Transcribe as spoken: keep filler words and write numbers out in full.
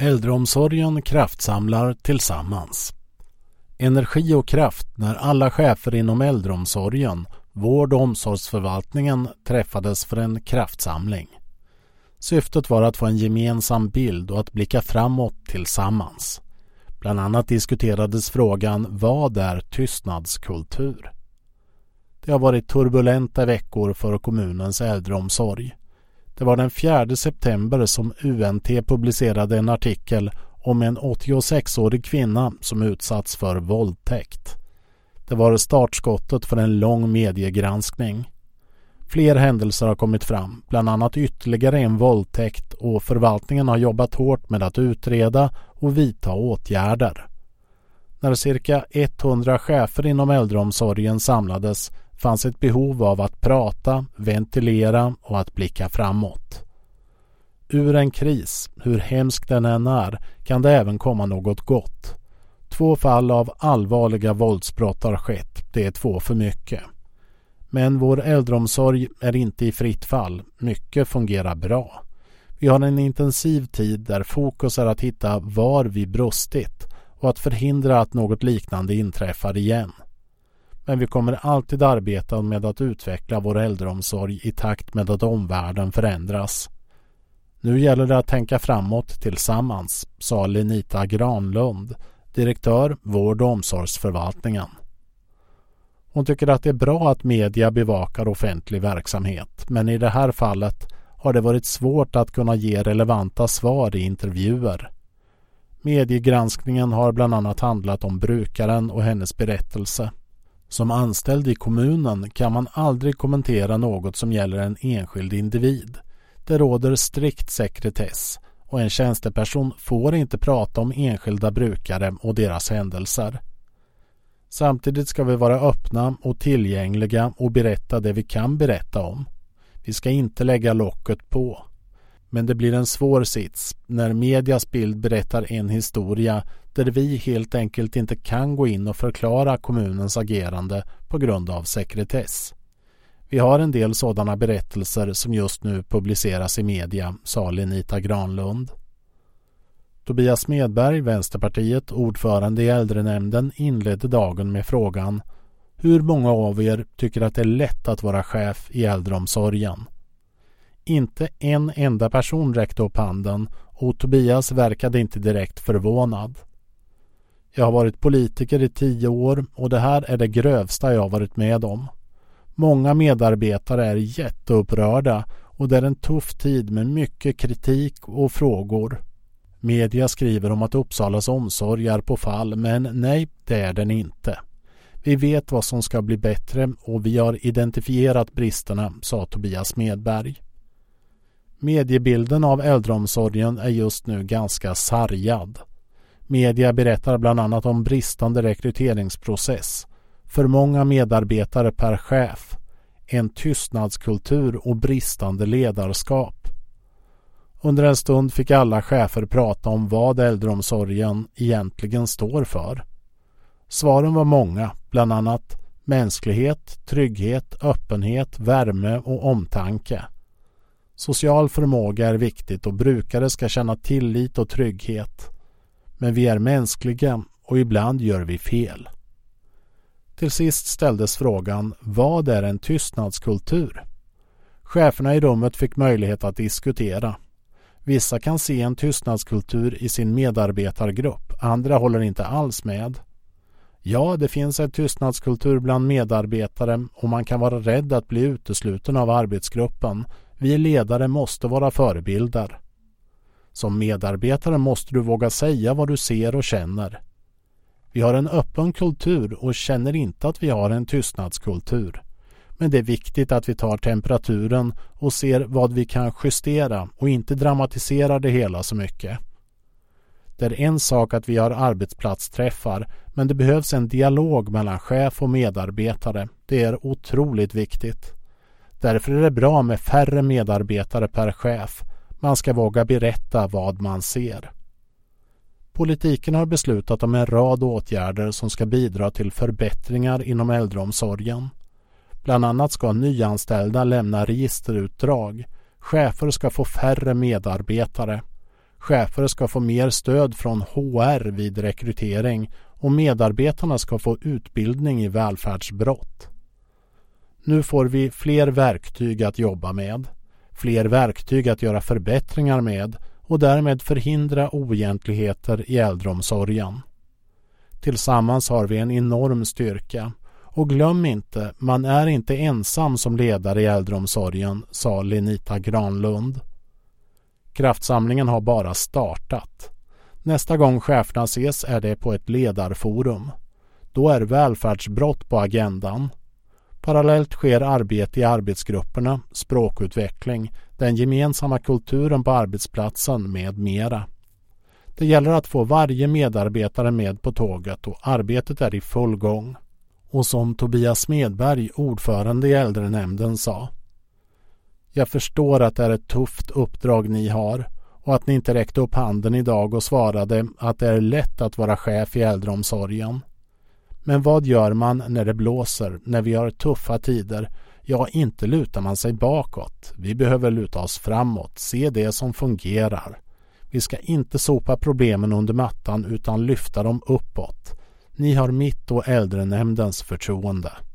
Äldreomsorgen kraftsamlar tillsammans. Energi och kraft när alla chefer inom äldreomsorgen, vård- och omsorgsförvaltningen träffades för en kraftsamling. Syftet var att få en gemensam bild och att blicka framåt tillsammans. Bland annat diskuterades frågan: vad är tystnadskultur? Det har varit turbulenta veckor för kommunens äldreomsorg. Det var den fjärde september som U N T publicerade en artikel om en åttiosex-årig kvinna som utsatts för våldtäkt. Det var startskottet för en lång mediegranskning. Fler händelser har kommit fram, bland annat ytterligare en våldtäkt, och förvaltningen har jobbat hårt med att utreda och vidta åtgärder. När cirka hundra chefer inom äldreomsorgen samlades fanns ett behov av att prata, ventilera och att blicka framåt. Ur en kris, hur hemsk den än är, kan det även komma något gott. Två fall av allvarliga våldsbrott har skett, det är två för mycket. Men vår äldreomsorg är inte i fritt fall, mycket fungerar bra. Vi har en intensiv tid där fokus är att hitta var vi brustit och att förhindra att något liknande inträffar igen. Men vi kommer alltid arbeta med att utveckla vår äldreomsorg i takt med att omvärlden förändras. Nu gäller det att tänka framåt tillsammans, sa Lenita Granlund, direktör vård- och omsorgsförvaltningen. Hon tycker att det är bra att media bevakar offentlig verksamhet, men i det här fallet har det varit svårt att kunna ge relevanta svar i intervjuer. Mediegranskningen har bland annat handlat om brukaren och hennes berättelse. Som anställd i kommunen kan man aldrig kommentera något som gäller en enskild individ. Det råder strikt sekretess och en tjänsteperson får inte prata om enskilda brukare och deras händelser. Samtidigt ska vi vara öppna och tillgängliga och berätta det vi kan berätta om. Vi ska inte lägga locket på. Men det blir en svår sits när medias bild berättar en historia där vi helt enkelt inte kan gå in och förklara kommunens agerande på grund av sekretess. Vi har en del sådana berättelser som just nu publiceras i media, sa Lenita Granlund. Tobias Medberg, Vänsterpartiet, ordförande i äldrenämnden, inledde dagen med frågan: hur många av er tycker att det är lätt att vara chef i äldreomsorgen? Inte en enda person räckte upp handen och Tobias verkade inte direkt förvånad. Jag har varit politiker i tio år och det här är det grövsta jag har varit med om. Många medarbetare är jätteupprörda och det är en tuff tid med mycket kritik och frågor. Media skriver om att Uppsalas omsorg är på fall, men nej, det är den inte. Vi vet vad som ska bli bättre och vi har identifierat bristerna, sa Tobias Medberg. Mediebilden av äldreomsorgen är just nu ganska sargad. Media berättar bland annat om bristande rekryteringsprocess, för många medarbetare per chef, en tystnadskultur och bristande ledarskap. Under en stund fick alla chefer prata om vad äldreomsorgen egentligen står för. Svaren var många, bland annat mänsklighet, trygghet, öppenhet, värme och omtanke. Social förmåga är viktigt och brukare ska känna tillit och trygghet. Men vi är mänskliga och ibland gör vi fel. Till sist ställdes frågan: vad är en tystnadskultur? Cheferna i rummet fick möjlighet att diskutera. Vissa kan se en tystnadskultur i sin medarbetargrupp, andra håller inte alls med. Ja, det finns en tystnadskultur bland medarbetare och man kan vara rädd att bli utesluten av arbetsgruppen. Vi ledare måste vara förebilder. Som medarbetare måste du våga säga vad du ser och känner. Vi har en öppen kultur och känner inte att vi har en tystnadskultur. Men det är viktigt att vi tar temperaturen och ser vad vi kan justera och inte dramatisera det hela så mycket. Det är en sak att vi har arbetsplatsträffar, men det behövs en dialog mellan chef och medarbetare. Det är otroligt viktigt. Därför är det bra med färre medarbetare per chef. Man ska våga berätta vad man ser. Politiken har beslutat om en rad åtgärder som ska bidra till förbättringar inom äldreomsorgen. Bland annat ska nyanställda lämna registerutdrag. Chefer ska få färre medarbetare. Chefer ska få mer stöd från H R vid rekrytering och medarbetarna ska få utbildning i välfärdsbrott. Nu får vi fler verktyg att jobba med, fler verktyg att göra förbättringar med och därmed förhindra oegentligheter i äldreomsorgen. Tillsammans har vi en enorm styrka. Och glöm inte, man är inte ensam som ledare i äldreomsorgen, sa Lenita Granlund. Kraftsamlingen har bara startat. Nästa gång cheferna ses är det på ett ledarforum. Då är välfärdsbrott på agendan. Parallellt sker arbete i arbetsgrupperna, språkutveckling, den gemensamma kulturen på arbetsplatsen med mera. Det gäller att få varje medarbetare med på tåget och arbetet är i full gång. Och som Tobias Smedberg, ordförande i äldrenämnden, sa: jag förstår att det är ett tufft uppdrag ni har och att ni inte räckte upp handen idag och svarade att det är lätt att vara chef i äldreomsorgen. Men vad gör man när det blåser, när vi har tuffa tider? Ja, inte lutar man sig bakåt. Vi behöver luta oss framåt, se det som fungerar. Vi ska inte sopa problemen under mattan utan lyfta dem uppåt. Ni har mitt och äldrenämndens förtroende.